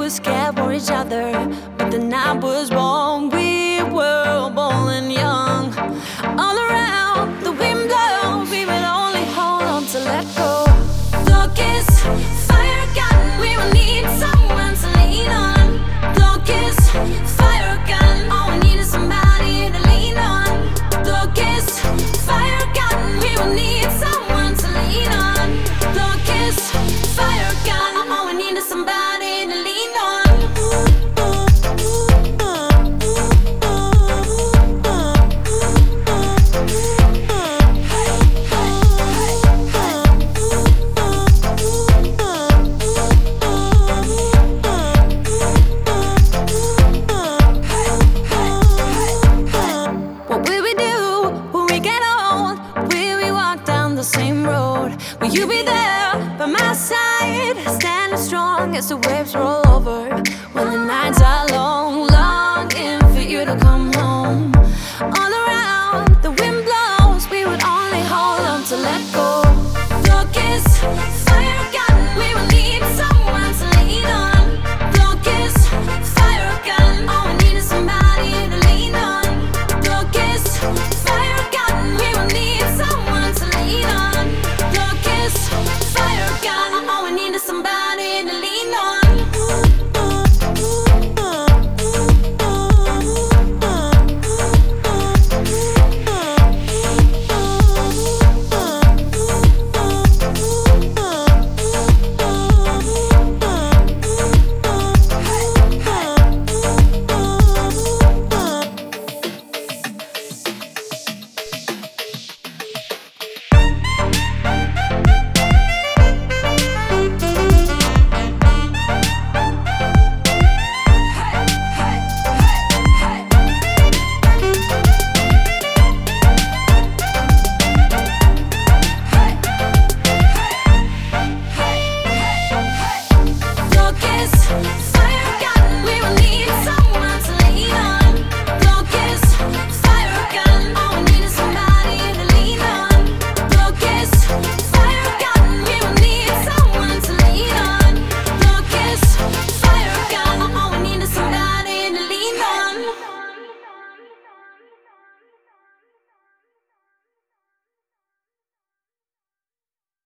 were scared for each other, but the night was warm. We were bold and young. All around, the wind blows. We would only hold on to let go. Look, is fire gun. We will need someone to lean on. Look, is fire gun. All we need is somebody to lean on. Look, is fire gun. We will need someone to lean on. Look, is fire gun. All we need is somebody to lean on. What will we do when we get old? Will we walk down the same road? Will you be there by my side, standing strong as the waves roll over? When the nights are long, longing for you to come home. All around, the wind blows. We would only hold on to let go. Look, is